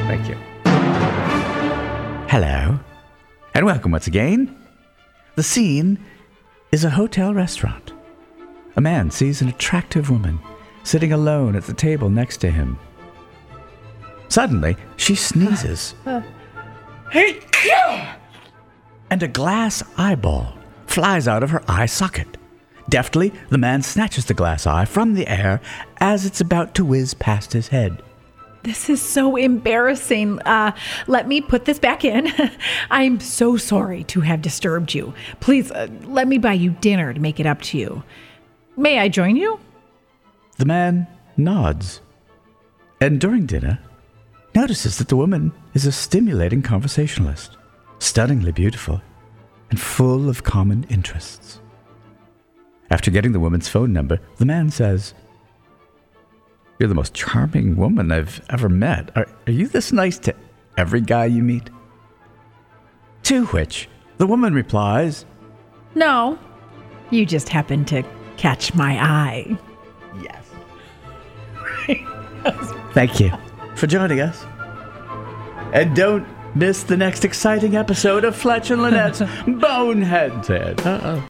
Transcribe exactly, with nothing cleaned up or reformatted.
Thank you. Hello, and welcome once again. The scene is a hotel restaurant. A man sees an attractive woman sitting alone at the table next to him. Suddenly, she sneezes. And a glass eyeball flies out of her eye socket. Deftly, the man snatches the glass eye from the air as it's about to whiz past his head. This is so embarrassing. Uh, let me put this back in. I'm so sorry to have disturbed you. Please, uh, let me buy you dinner to make it up to you. May I join you? The man nods, and during dinner, notices that the woman is a stimulating conversationalist, stunningly beautiful, and full of common interests. After getting the woman's phone number, the man says, "You're the most charming woman I've ever met. Are, are you this nice to every guy you meet?" To which the woman replies, No, you just happened to catch my eye. "Yes." Thank you for joining us. And don't miss the next exciting episode of Fletch and Lynette's Bonehead. Uh-oh.